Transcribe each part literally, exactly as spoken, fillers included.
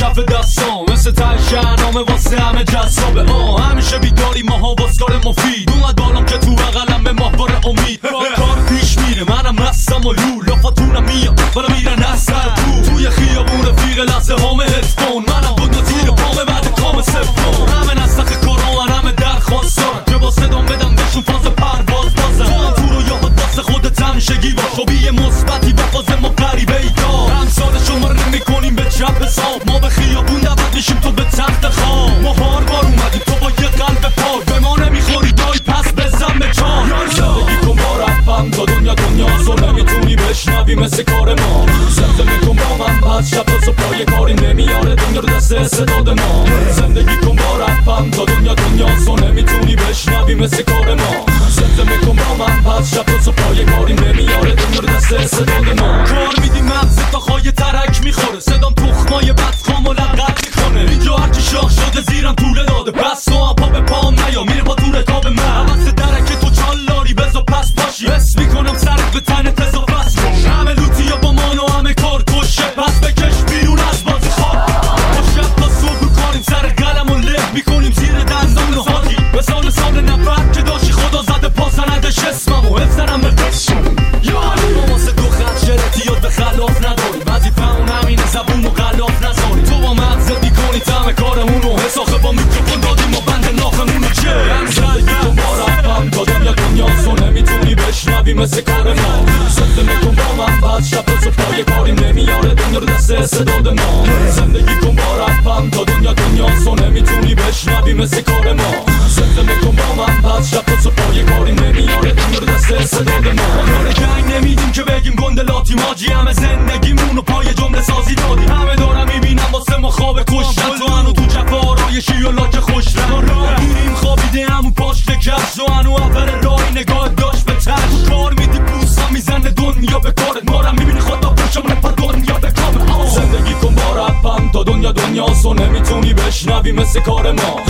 کف دستام مثل ته شهرنامه واسه همه جذابه. آه همیشه بیداری ماها واس کار مفید اومد بالام که تو بغلم به ماهواره امید. کار پیش میره منم مستم و لول لفاتونم میاد بالا میرن از سر تو توی خیابون رفیق لحظه هامه هدفون منم بود و تیر پامه بعد کام سفرون همه نسخ کاران همه درخواست دارن که با صدام بدم بهشون فاز پرواز بازن. تو هم تو رو یاد دست خودت همیشگی باش و بیه مثبتی با فاز ما غریبه ای دار همسال شماره نمیکنیم به چپ حساب ما به خیابون دعوت میشیم تو به تخت خواب. ما هار بار اومدیم تو با یه قلب پاک به ما نمیخوری دای پس بزن به چار. زندگی کن با رپم تا دنیا دنیاست و نمیتونی بشنوی مثل کار ما. زندگی کن با من پس شب و پای کاری نمیاره دنیا رو دست استعداد ما. زندگی کن با رپم تا دنیا دنیاست و نمیتونی بشنوی مثل کار ما. زندگی کن با من پس شب و پای کاری نمیاره دنیا رو دست استعداد ما. کار میدی مغز تا خواهی ترک میخوره صدام تخمای بدخام و لغت میکنه اینجا هرچی شاخ شده زیرم طوله داده پس تو هم پا به پام نیا میره با تو رکاب من حوث درک تو چالاری بزا پس پاشی حس میکنم سرت به تن تزا پس کن همه لوتی یا با من و همه کار کشه پس بکش بیرون از بازی خواب. ما شب تا صبح کاریم سر قلم و له میکنیم زیر دندان و حاکی به سال سال نفر که داشی خدا زده پاسندش اسمم و حفظنم به قسم یاری ما واسه دو خط شرطیات به خلاف نداری بعضی فهمون همینه زبون و غلاف نزاری تو با مغزت میکنی تم کارمون رو حساخه با میکروفون دادیم و بند ناخمون رو چه زندگی کن با رپم تا دنیا دنیاست و نمیتونی بشنوی مثل کار ما. زندگی کن با من بعد شب و پای کاری نمیاره دنیا رو دست استعداد ما. زندگی کن با رپم تا دنیا دنیاست و نمیتونی بشنوی مثل کار ما. زندگی کن با من بعد شب و پای کاری نمیاره دنیا رو دست استعداد ما. ما جنگ نمیدیم که بگیم گندلاتی ماجی همه زندگیمون و پای جمله سازی دادی همه دارم میبینم واسه ما خواب کشتن تو هنو تو جفارایشی و لاک خوش رن میریم خوابیده همون پاشت کفش و هنو اول رای نگاه داشت به ترش کار میدی بوسا میزنه دنیا به کارت مارم میبینی خدا پشمونه پا دنیا به کامه. زندگی کن با رپم تا دنیا دنیاست و نمیتونی بشنوی مثل کار ما.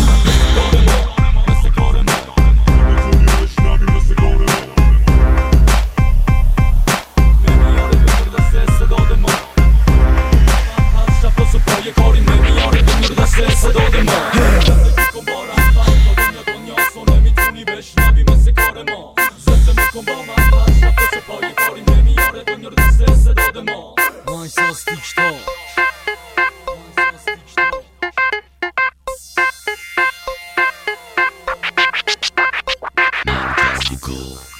Cool.